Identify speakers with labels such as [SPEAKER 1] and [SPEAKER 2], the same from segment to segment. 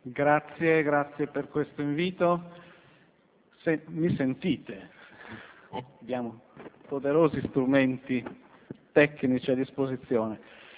[SPEAKER 1] Grazie per questo invito. Mi sentite? Abbiamo poderosi strumenti tecnici a disposizione.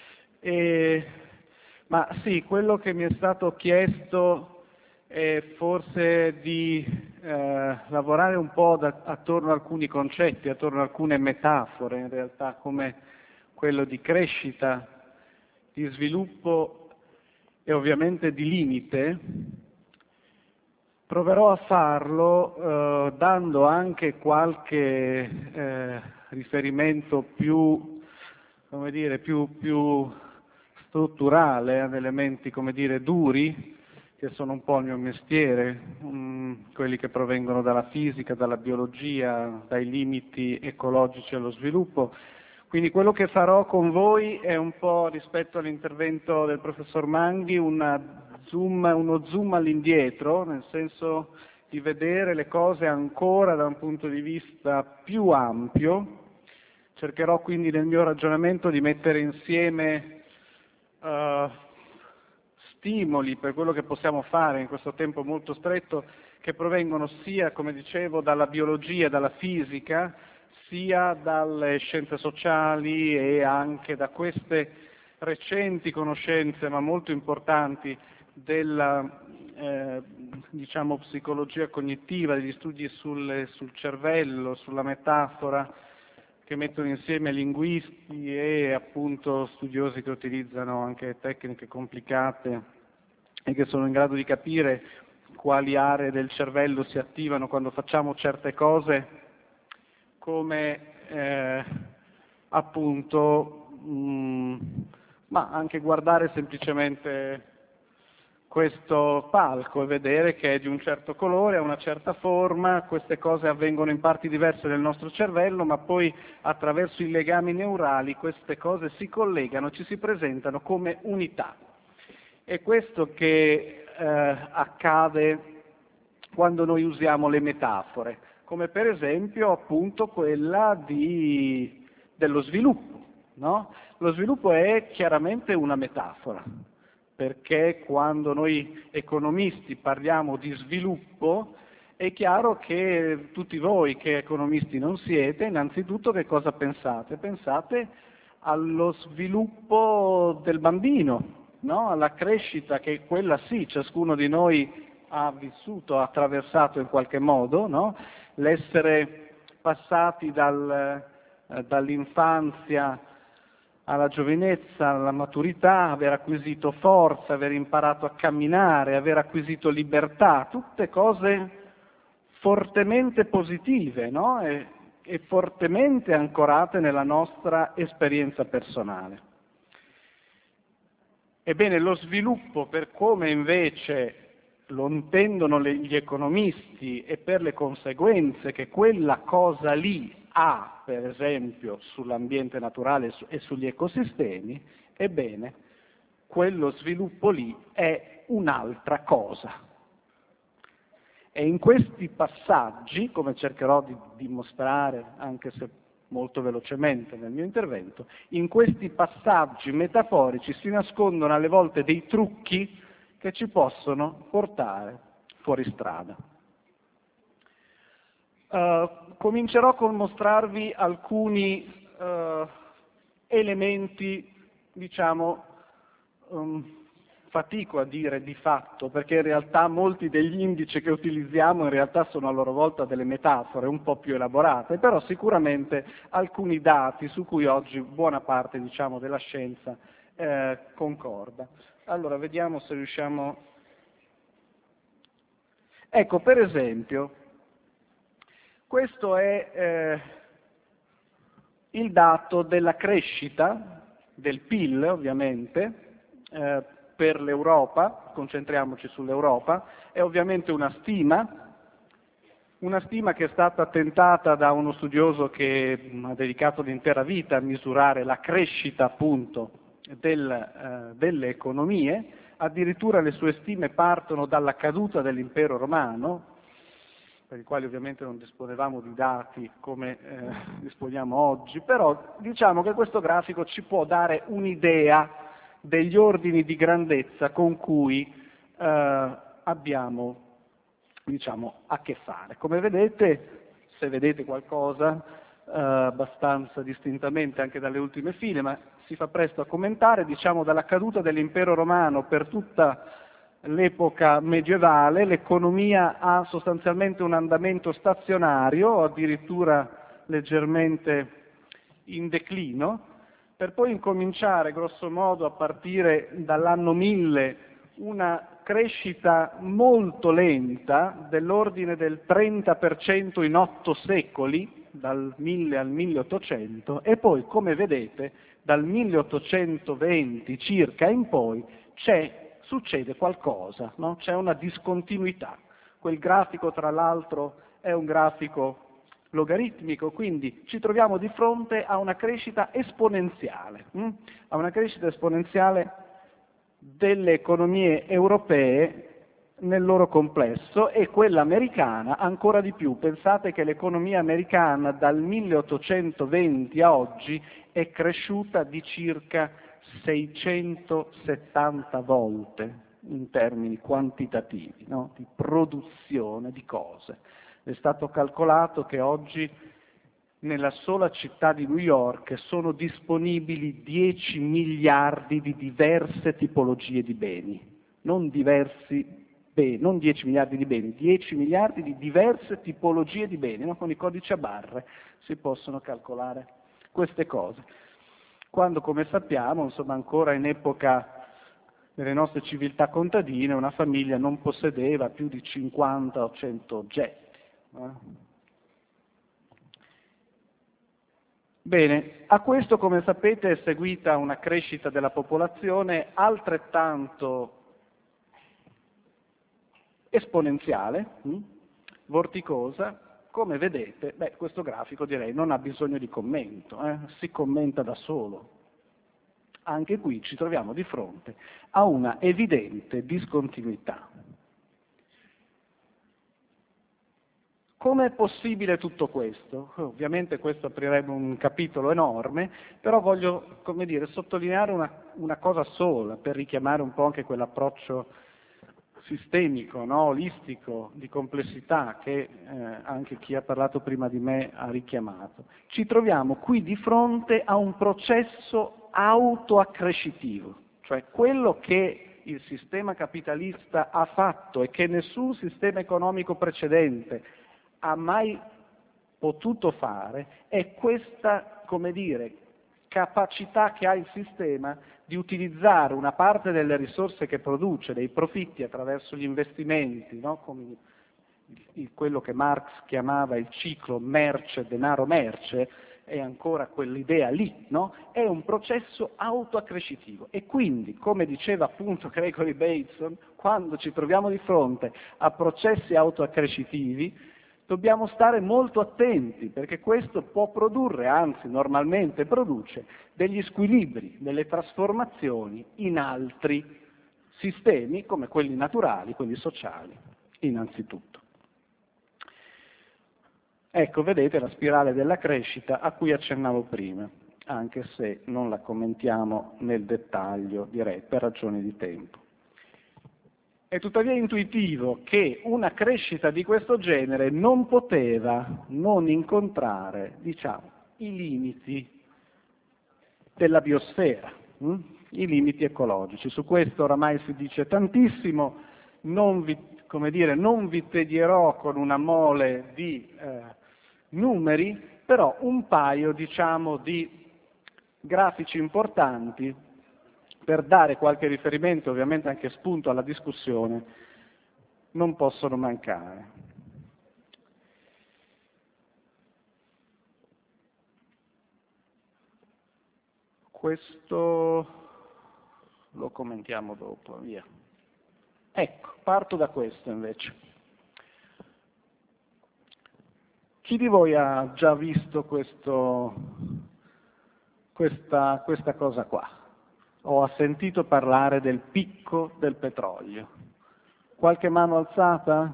[SPEAKER 1] Ma sì, quello che mi è stato chiesto è forse di lavorare un po' attorno a alcuni concetti, attorno a alcune metafore, in realtà, come quello di crescita, di sviluppo e ovviamente di limite. Proverò a farlo dando anche qualche riferimento più, come dire, più strutturale ad elementi, come dire, duri, che sono un po' il mio mestiere, quelli che provengono dalla fisica, dalla biologia, dai limiti ecologici allo sviluppo. Quindi quello che farò con voi è un po', rispetto all'intervento del professor Manghi, uno zoom all'indietro, nel senso di vedere le cose ancora da un punto di vista più ampio. Cercherò quindi nel mio ragionamento di mettere insieme stimoli per quello che possiamo fare in questo tempo molto stretto, che provengono sia, come dicevo, dalla biologia, dalla fisica, sia dalle scienze sociali e anche da queste recenti conoscenze, ma molto importanti, della diciamo psicologia cognitiva, degli studi sul cervello, sulla metafora, che mettono insieme linguisti e appunto studiosi che utilizzano anche tecniche complicate e che sono in grado di capire quali aree del cervello si attivano quando facciamo certe cose, come appunto ma anche guardare semplicemente questo palco e vedere che è di un certo colore, ha una certa forma. Queste cose avvengono in parti diverse del nostro cervello, ma poi attraverso i legami neurali queste cose si collegano, ci si presentano come unità. È questo che accade quando noi usiamo le metafore, come per esempio appunto quella dello sviluppo, no? Lo sviluppo è chiaramente una metafora, perché quando noi economisti parliamo di sviluppo è chiaro che tutti voi che economisti non siete, innanzitutto che cosa pensate? Pensate allo sviluppo del bambino, no? Alla crescita che quella sì, ciascuno di noi ha vissuto, ha attraversato in qualche modo, no? L'essere passati dall'infanzia alla giovinezza, alla maturità, aver acquisito forza, aver imparato a camminare, aver acquisito libertà, tutte cose fortemente positive, no? E fortemente ancorate nella nostra esperienza personale. Ebbene, lo sviluppo, per come invece lo intendono gli economisti e per le conseguenze che quella cosa lì ha, per esempio, sull'ambiente naturale e sugli ecosistemi, ebbene, quello sviluppo lì è un'altra cosa. E in questi passaggi, come cercherò di dimostrare, anche se molto velocemente nel mio intervento, in questi passaggi metaforici si nascondono alle volte dei trucchi che ci possono portare fuori strada. Comincerò col mostrarvi alcuni elementi, diciamo, fatico a dire di fatto, perché in realtà molti degli indici che utilizziamo in realtà sono a loro volta delle metafore un po' più elaborate, però sicuramente alcuni dati su cui oggi buona parte, diciamo, della scienza concorda. Allora, vediamo se riusciamo. Ecco, per esempio, questo è il dato della crescita del PIL, ovviamente, per l'Europa, concentriamoci sull'Europa, è ovviamente una stima che è stata tentata da uno studioso che ha dedicato l'intera vita a misurare la crescita appunto delle economie. Addirittura le sue stime partono dalla caduta dell'impero romano, per i quali ovviamente non disponevamo di dati come disponiamo oggi, però diciamo che questo grafico ci può dare un'idea degli ordini di grandezza con cui abbiamo, diciamo, a che fare. Come vedete, se vedete qualcosa abbastanza distintamente anche dalle ultime file, ma si fa presto a commentare, diciamo dalla caduta dell'impero romano per tutta l'epoca medievale l'economia ha sostanzialmente un andamento stazionario o addirittura leggermente in declino, per poi incominciare grosso modo a partire dall'anno 1000 una crescita molto lenta dell'ordine del 30% in 8 secoli, dal 1000 al 1800, e poi, come vedete, dal 1820 circa in poi succede qualcosa, no? C'è una discontinuità. Quel grafico, tra l'altro, è un grafico logaritmico, quindi ci troviamo di fronte a una crescita esponenziale, a una crescita esponenziale delle economie europee nel loro complesso e quella americana ancora di più. Pensate che l'economia americana dal 1820 a oggi è cresciuta di circa 670 volte in termini quantitativi, no? Di produzione di cose. È stato calcolato che oggi nella sola città di New York sono disponibili 10 miliardi di diverse tipologie di beni, non 10 miliardi di beni, 10 miliardi di diverse tipologie di beni, no? Con i codici a barre si possono calcolare queste cose. Quando, come sappiamo, insomma, ancora in epoca delle nostre civiltà contadine, una famiglia non possedeva più di 50 o 100 oggetti. Bene, a questo, come sapete, è seguita una crescita della popolazione altrettanto esponenziale, vorticosa. Come vedete, questo grafico direi non ha bisogno di commento, si commenta da solo. Anche qui ci troviamo di fronte a una evidente discontinuità. Come è possibile tutto questo? Ovviamente questo aprirebbe un capitolo enorme, però voglio, come dire, sottolineare una cosa sola per richiamare un po' anche quell'approccio sistemico, no? Olistico, di complessità che anche chi ha parlato prima di me ha richiamato. Ci troviamo qui di fronte a un processo autoaccrescitivo, cioè quello che il sistema capitalista ha fatto e che nessun sistema economico precedente ha mai potuto fare è questa, come dire, capacità che ha il sistema di utilizzare una parte delle risorse che produce, dei profitti attraverso gli investimenti, no? Come quello che Marx chiamava il ciclo merce-denaro-merce, è ancora quell'idea lì, no? È un processo autoaccrescitivo e quindi, come diceva appunto Gregory Bateson, quando ci troviamo di fronte a processi autoaccrescitivi dobbiamo stare molto attenti, perché questo può produrre, anzi normalmente produce, degli squilibri, delle trasformazioni in altri sistemi, come quelli naturali, quelli sociali, innanzitutto. Ecco, vedete la spirale della crescita a cui accennavo prima, anche se non la commentiamo nel dettaglio, direi, per ragioni di tempo. È tuttavia intuitivo che una crescita di questo genere non poteva non incontrare, diciamo, i limiti della biosfera, i limiti ecologici. Su questo oramai si dice tantissimo, non vi tedierò con una mole di numeri, però un paio, diciamo, di grafici importanti per dare qualche riferimento, ovviamente anche spunto alla discussione, non possono mancare. Questo lo commentiamo dopo, via. Ecco, parto da questo invece. Chi di voi ha già visto questa cosa qua? O ha sentito parlare del picco del petrolio? Qualche mano alzata?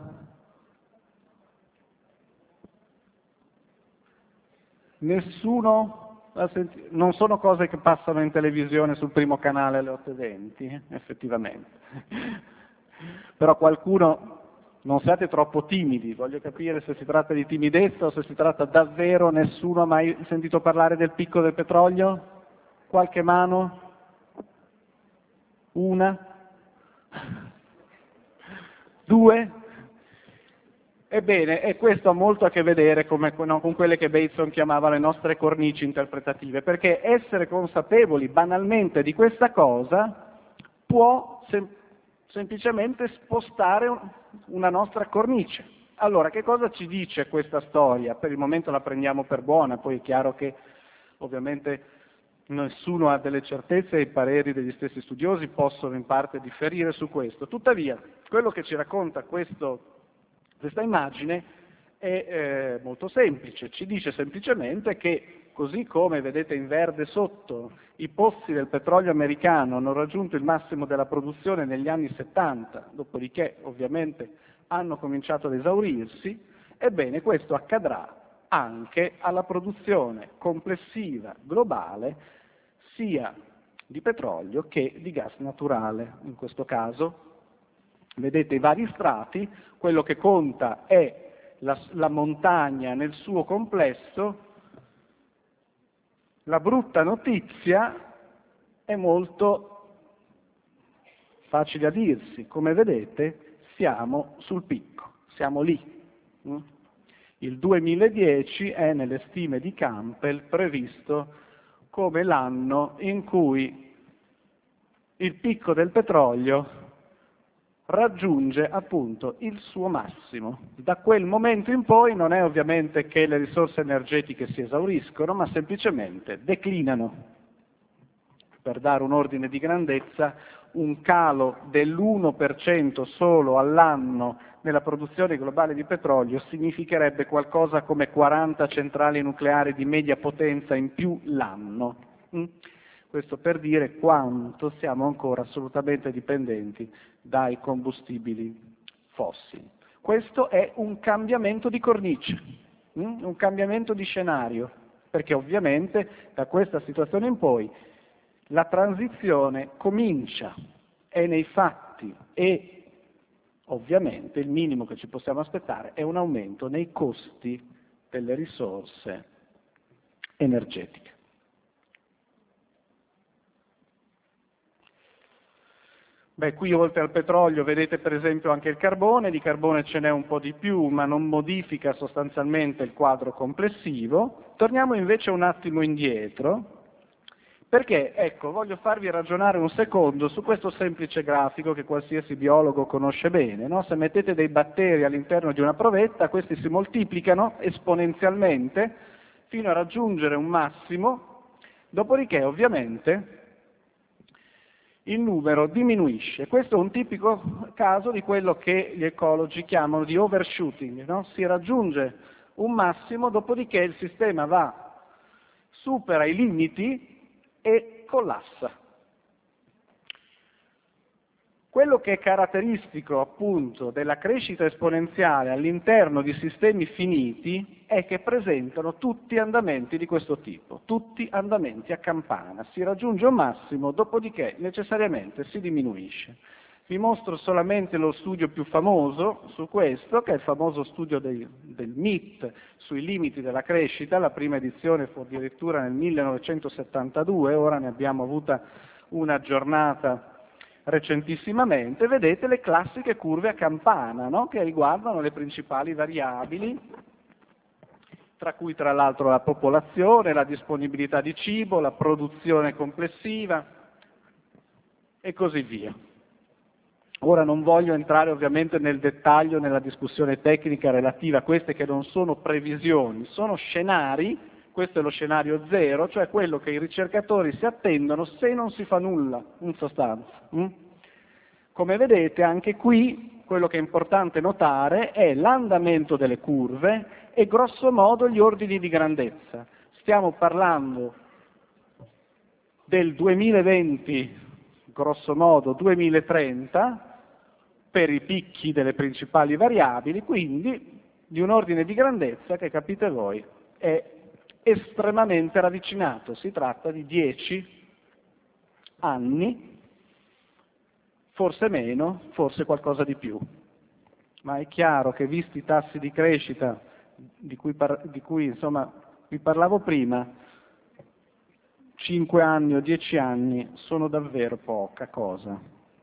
[SPEAKER 1] Nessuno? Non sono cose che passano in televisione sul primo canale alle 8:20, effettivamente. Però qualcuno, non siate troppo timidi, voglio capire se si tratta di timidezza o se si tratta davvero, nessuno ha mai sentito parlare del picco del petrolio? Qualche mano? Una? Due? Ebbene, e questo ha molto a che vedere con quelle che Bateson chiamava le nostre cornici interpretative, perché essere consapevoli banalmente di questa cosa può semplicemente spostare una nostra cornice. Allora, che cosa ci dice questa storia? Per il momento la prendiamo per buona, poi è chiaro che ovviamente nessuno ha delle certezze e i pareri degli stessi studiosi possono in parte differire su questo. Tuttavia, quello che ci racconta questa immagine è molto semplice, ci dice semplicemente che così come vedete in verde sotto i pozzi del petrolio americano hanno raggiunto il massimo della produzione negli anni 70, dopodiché ovviamente hanno cominciato ad esaurirsi, ebbene questo accadrà anche alla produzione complessiva globale sia di petrolio che di gas naturale in questo caso. Vedete i vari strati, quello che conta è la montagna nel suo complesso. La brutta notizia è molto facile a dirsi, come vedete siamo sul picco, siamo lì. Il 2010 è nelle stime di Campbell previsto come l'anno in cui il picco del petrolio raggiunge appunto il suo massimo. Da quel momento in poi non è ovviamente che le risorse energetiche si esauriscono, ma semplicemente declinano. Per dare un ordine di grandezza, un calo dell'1% solo all'anno nella produzione globale di petrolio significherebbe qualcosa come 40 centrali nucleari di media potenza in più l'anno. Questo per dire quanto siamo ancora assolutamente dipendenti dai combustibili fossili. Questo è un cambiamento di cornice, un cambiamento di scenario, perché ovviamente da questa situazione in poi la transizione comincia, è nei fatti e ovviamente il minimo che ci possiamo aspettare è un aumento nei costi delle risorse energetiche. Beh, qui oltre al petrolio vedete per esempio anche il carbone, di carbone ce n'è un po' di più, ma non modifica sostanzialmente il quadro complessivo. Torniamo invece un attimo indietro, perché, ecco, voglio farvi ragionare un secondo su questo semplice grafico che qualsiasi biologo conosce bene, no? Se mettete dei batteri all'interno di una provetta, questi si moltiplicano esponenzialmente fino a raggiungere un massimo, dopodiché ovviamente il numero diminuisce. Questo è un tipico caso di quello che gli ecologi chiamano di overshooting, no? Si raggiunge un massimo, dopodiché il sistema supera i limiti e collassa. Quello che è caratteristico appunto della crescita esponenziale all'interno di sistemi finiti è che presentano tutti andamenti di questo tipo, tutti andamenti a campana. Si raggiunge un massimo, dopodiché necessariamente si diminuisce. Vi mostro solamente lo studio più famoso su questo, che è il famoso studio del MIT sui limiti della crescita. La prima edizione fu addirittura nel 1972, ora ne abbiamo avuta una aggiornata recentissimamente. Vedete le classiche curve a campana, no? Che riguardano le principali variabili, tra cui tra l'altro la popolazione, la disponibilità di cibo, la produzione complessiva e così via. Ora non voglio entrare ovviamente nel dettaglio nella discussione tecnica relativa a queste che non sono previsioni, sono scenari. Questo è lo scenario zero, cioè quello che i ricercatori si attendono se non si fa nulla, in sostanza. Come vedete anche qui quello che è importante notare è l'andamento delle curve e grosso modo gli ordini di grandezza. Stiamo parlando del 2020, grosso modo 2030, per i picchi delle principali variabili, quindi di un ordine di grandezza che, capite voi, è estremamente ravvicinato. Si tratta di 10 anni forse meno, forse qualcosa di più. Ma è chiaro che visti i tassi di crescita di cui insomma vi parlavo prima, 5 anni o 10 anni sono davvero poca cosa.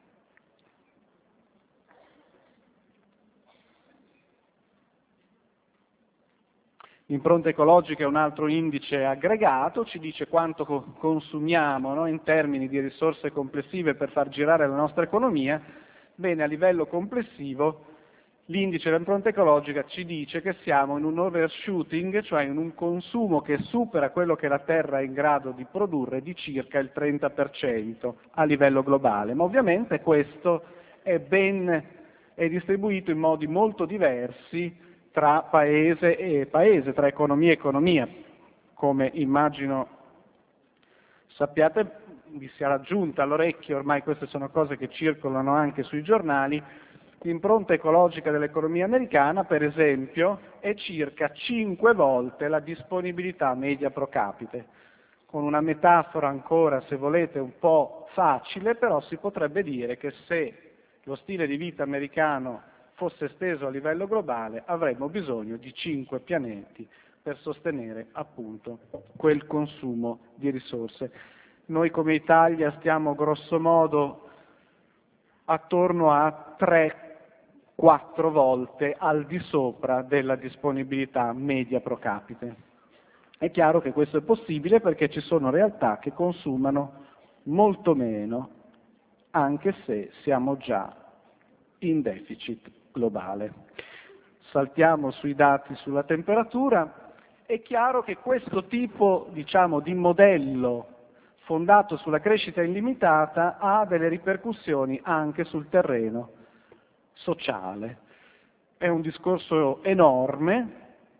[SPEAKER 1] L'impronta ecologica è un altro indice aggregato, ci dice quanto consumiamo, no, in termini di risorse complessive per far girare la nostra economia. Bene, a livello complessivo l'indice dell'impronta ecologica ci dice che siamo in un overshooting, cioè in un consumo che supera quello che la Terra è in grado di produrre di circa il 30% a livello globale. Ma ovviamente questo è distribuito in modi molto diversi tra paese e paese, tra economia e economia. Come immagino sappiate, vi sia raggiunta all'orecchio, ormai queste sono cose che circolano anche sui giornali, l'impronta ecologica dell'economia americana, per esempio, è circa 5 volte la disponibilità media pro capite. Con una metafora ancora, se volete, un po' facile, però si potrebbe dire che se lo stile di vita americano fosse esteso a livello globale, avremmo bisogno di 5 pianeti per sostenere appunto quel consumo di risorse. Noi come Italia stiamo grosso modo attorno a 3-4 volte al di sopra della disponibilità media pro capite. È chiaro che questo è possibile perché ci sono realtà che consumano molto meno, anche se siamo già in deficit globale. Saltiamo sui dati sulla temperatura. È chiaro che questo tipo, diciamo, di modello fondato sulla crescita illimitata ha delle ripercussioni anche sul terreno sociale. È un discorso enorme,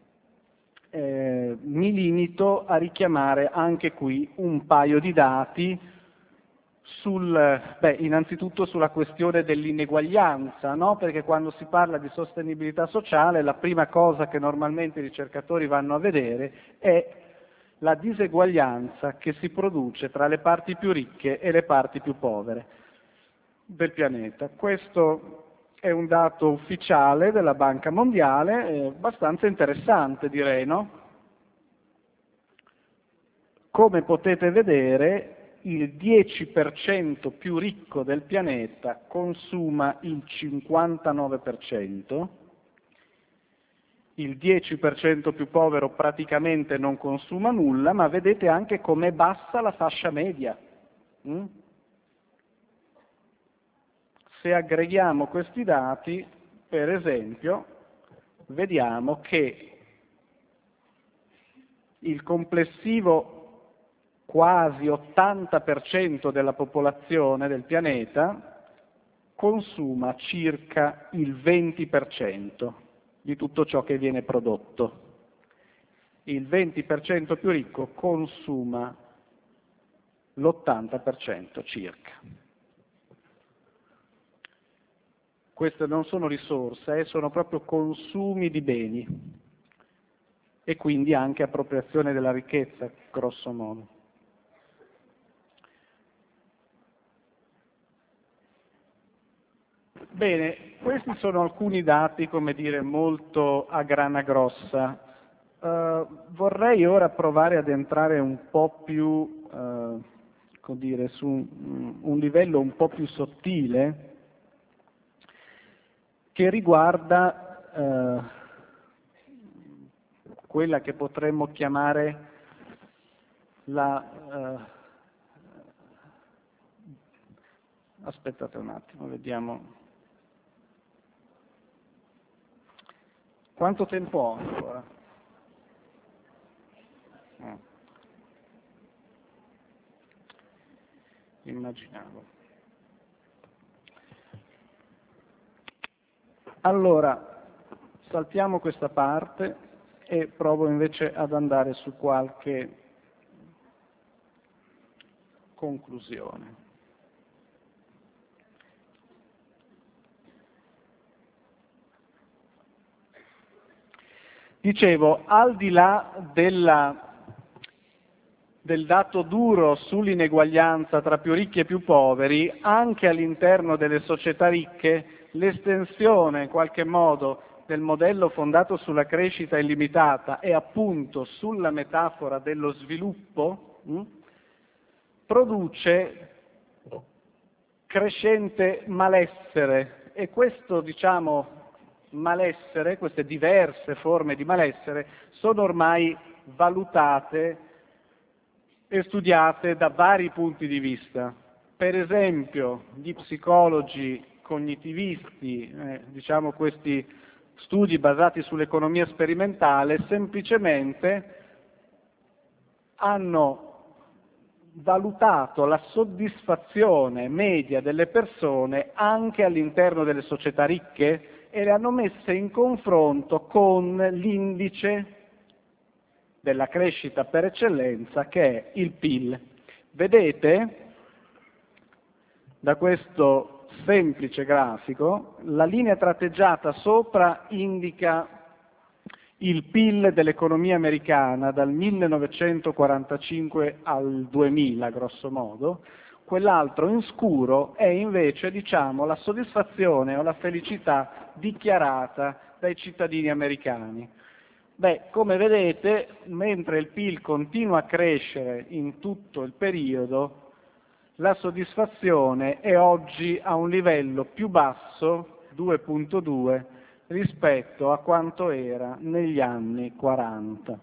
[SPEAKER 1] mi limito a richiamare anche qui un paio di dati innanzitutto sulla questione dell'ineguaglianza, no? Perché quando si parla di sostenibilità sociale la prima cosa che normalmente i ricercatori vanno a vedere è la diseguaglianza che si produce tra le parti più ricche e le parti più povere del pianeta. Questo è un dato ufficiale della Banca Mondiale, abbastanza interessante direi, no? Come potete vedere, il 10% più ricco del pianeta consuma il 59%, il 10% più povero praticamente non consuma nulla, ma vedete anche com'è bassa la fascia media. Se aggreghiamo questi dati, per esempio, vediamo che il complessivo quasi 80% della popolazione del pianeta consuma circa il 20% di tutto ciò che viene prodotto. Il 20% più ricco consuma l'80% circa. Queste non sono risorse, sono proprio consumi di beni e quindi anche appropriazione della ricchezza, grosso modo. Bene, questi sono alcuni dati, come dire, molto a grana grossa. Vorrei ora provare ad entrare un po' più, come dire, su un livello un po' più sottile che riguarda quella che potremmo chiamare aspettate un attimo, vediamo. Quanto tempo ho ancora? Immaginavo. Allora, saltiamo questa parte e provo invece ad andare su qualche conclusione. Dicevo, al di là del dato duro sull'ineguaglianza tra più ricchi e più poveri, anche all'interno delle società ricche l'estensione in qualche modo del modello fondato sulla crescita illimitata e appunto sulla metafora dello sviluppo produce crescente malessere, e questo, diciamo, malessere, queste diverse forme di malessere sono ormai valutate e studiate da vari punti di vista. Per esempio, gli psicologi cognitivisti, diciamo questi studi basati sull'economia sperimentale, semplicemente hanno valutato la soddisfazione media delle persone anche all'interno delle società ricche e le hanno messe in confronto con l'indice della crescita per eccellenza, che è il PIL. Vedete, da questo semplice grafico, la linea tratteggiata sopra indica il PIL dell'economia americana dal 1945 al 2000, grosso modo. Quell'altro in scuro è invece, diciamo, la soddisfazione o la felicità dichiarata dai cittadini americani. Beh, come vedete, mentre il PIL continua a crescere in tutto il periodo, la soddisfazione è oggi a un livello più basso, 2,2, rispetto a quanto era negli anni 40.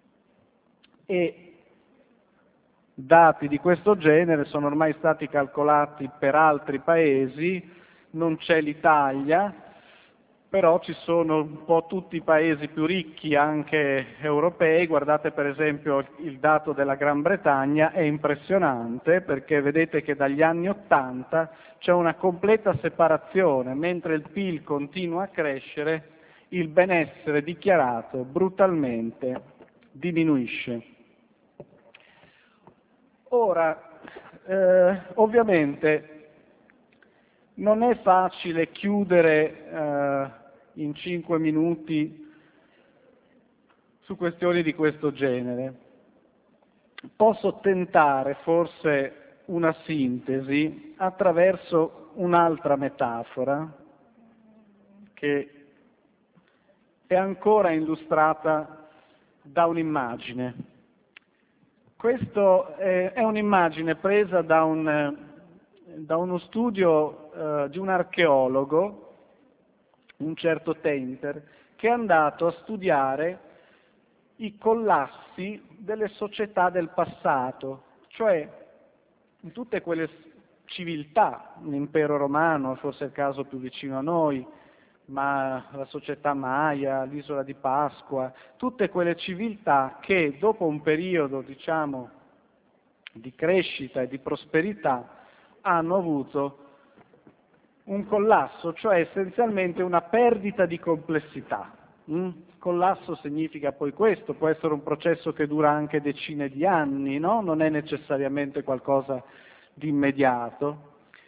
[SPEAKER 1] E dati di questo genere sono ormai stati calcolati per altri paesi, non c'è l'Italia, però ci sono un po' tutti i paesi più ricchi, anche europei. Guardate per esempio il dato della Gran Bretagna, è impressionante perché vedete che dagli anni 80 c'è una completa separazione, mentre il PIL continua a crescere, il benessere dichiarato brutalmente diminuisce. Ora, ovviamente non è facile chiudere in 5 minuti su questioni di questo genere. Posso tentare forse una sintesi attraverso un'altra metafora che è ancora illustrata da un'immagine. Questa è un'immagine presa da uno studio di un archeologo, un certo Tenter, che è andato a studiare i collassi delle società del passato, cioè in tutte quelle civiltà, l'impero romano, forse il caso più vicino a noi, ma la società Maya, l'isola di Pasqua, tutte quelle civiltà che dopo un periodo, diciamo, di crescita e di prosperità hanno avuto un collasso, cioè essenzialmente una perdita di complessità. Collasso significa poi questo, può essere un processo che dura anche decine di anni, no? Non è necessariamente qualcosa di immediato.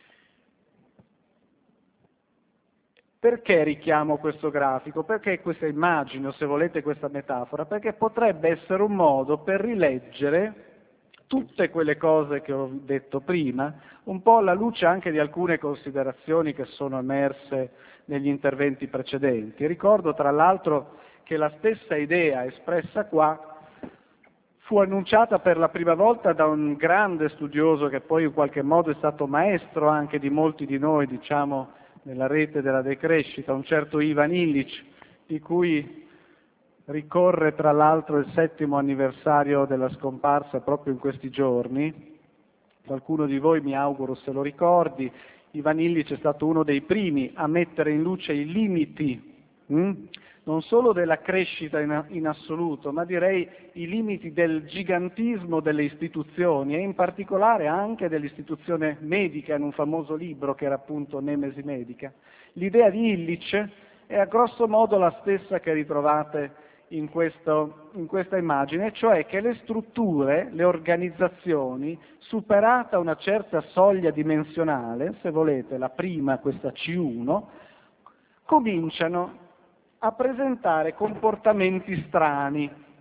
[SPEAKER 1] Perché richiamo questo grafico? Perché questa immagine, o se volete questa metafora? Perché potrebbe essere un modo per rileggere tutte quelle cose che ho detto prima, un po' alla luce anche di alcune considerazioni che sono emerse negli interventi precedenti. Ricordo tra l'altro che la stessa idea espressa qua fu annunciata per la prima volta da un grande studioso che poi in qualche modo è stato maestro anche di molti di noi, diciamo, nella rete della decrescita, un certo Ivan Illich, di cui ricorre tra l'altro il 7° anniversario della scomparsa proprio in questi giorni. Qualcuno di voi, mi auguro, se lo ricordi. Ivan Illich è stato uno dei primi a mettere in luce i limiti, non solo della crescita in assoluto, ma direi i limiti del gigantismo delle istituzioni e in particolare anche dell'istituzione medica, in un famoso libro che era appunto Nemesi Medica. L'idea di Illich è a grosso modo la stessa che ritrovate in questa immagine, cioè che le strutture, le organizzazioni, superata una certa soglia dimensionale, se volete la prima, questa C1, cominciano a presentare comportamenti strani,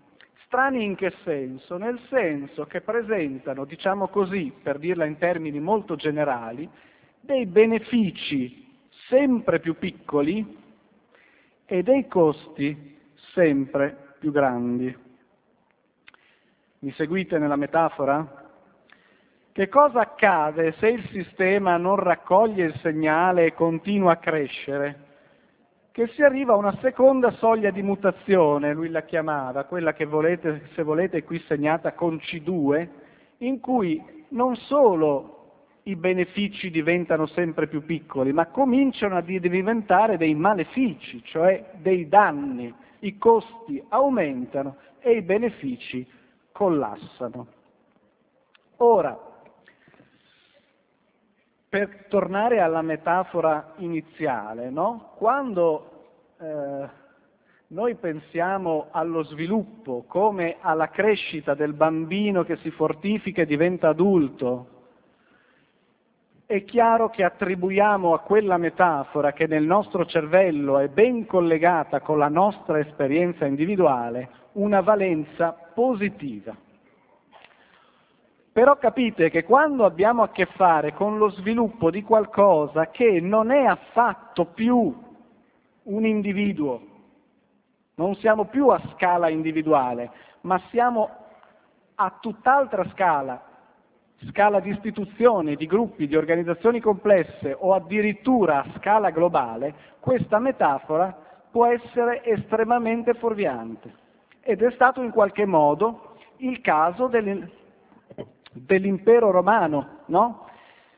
[SPEAKER 1] Strani in che senso? Nel senso che presentano, diciamo così, per dirla in termini molto generali, dei benefici sempre più piccoli e dei costi sempre più grandi. Mi seguite nella metafora? Che cosa accade se il sistema non raccoglie il segnale e continua a crescere? Che si arriva a una seconda soglia di mutazione, lui la chiamava, quella che volete, se volete, qui segnata con C2, in cui non solo i benefici diventano sempre più piccoli, ma cominciano a diventare dei malefici, cioè dei danni. I costi aumentano e i benefici collassano. Ora, per tornare alla metafora iniziale, no? Quando noi pensiamo allo sviluppo come alla crescita del bambino che si fortifica e diventa adulto, è chiaro che attribuiamo a quella metafora, che nel nostro cervello è ben collegata con la nostra esperienza individuale, una valenza positiva. Però capite che quando abbiamo a che fare con lo sviluppo di qualcosa che non è affatto più un individuo, non siamo più a scala individuale, ma siamo a tutt'altra scala di istituzioni, di gruppi, di organizzazioni complesse o addirittura a scala globale, questa metafora può essere estremamente fuorviante. Ed è stato in qualche modo il caso dell'impero romano, no?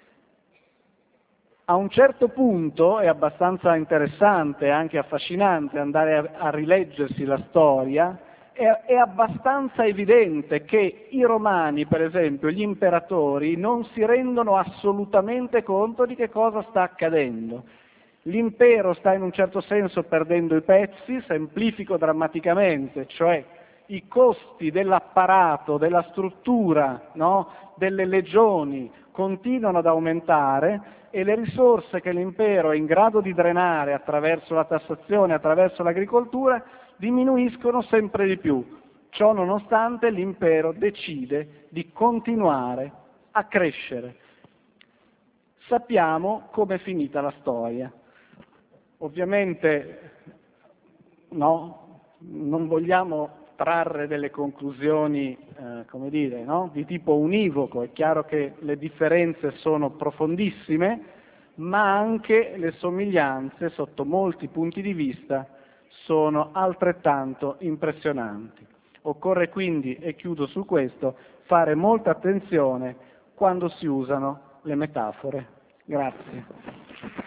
[SPEAKER 1] A un certo punto è abbastanza interessante e anche affascinante andare a rileggersi la storia, è abbastanza evidente che i romani, per esempio, gli imperatori, non si rendono assolutamente conto di che cosa sta accadendo. L'impero sta in un certo senso perdendo i pezzi, semplifico drammaticamente, cioè i costi dell'apparato, della struttura, no? Delle legioni continuano ad aumentare e le risorse che l'impero è in grado di drenare attraverso la tassazione, attraverso l'agricoltura, diminuiscono sempre di più. Ciò nonostante l'impero decide di continuare a crescere. Sappiamo com'è finita la storia. Ovviamente no, non vogliamo trarre delle conclusioni come dire, no? Di tipo univoco. È chiaro che le differenze sono profondissime, ma anche le somiglianze, sotto molti punti di vista, sono altrettanto impressionanti. Occorre quindi, e chiudo su questo, fare molta attenzione quando si usano le metafore. Grazie.